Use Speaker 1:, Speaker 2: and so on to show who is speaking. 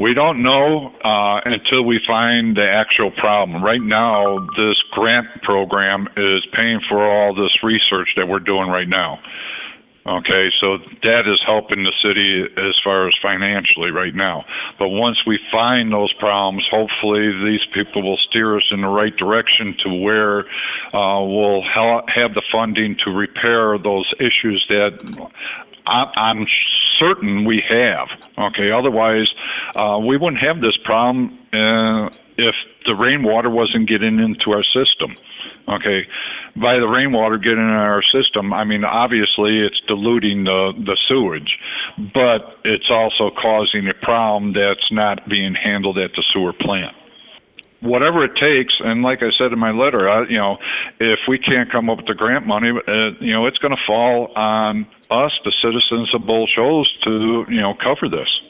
Speaker 1: We don't know until we find the actual problem. Right now, this grant program is paying for all this research that we're doing right now. Okay, so that is helping the city as far as financially right now. But once we find those problems, hopefully these people will steer us in the right direction to where we'll have the funding to repair those issues that I'm certain we have. Okay, otherwise we wouldn't have this problem if the rainwater wasn't getting into our system. Okay, by the rainwater getting in our system, I mean, obviously it's diluting the sewage, but it's also causing a problem that's not being handled at the sewer plant. Whatever it takes, and like I said in my letter, if we can't come up with the grant money, it's going to fall on us, the citizens of Bull Shoals, to, cover this.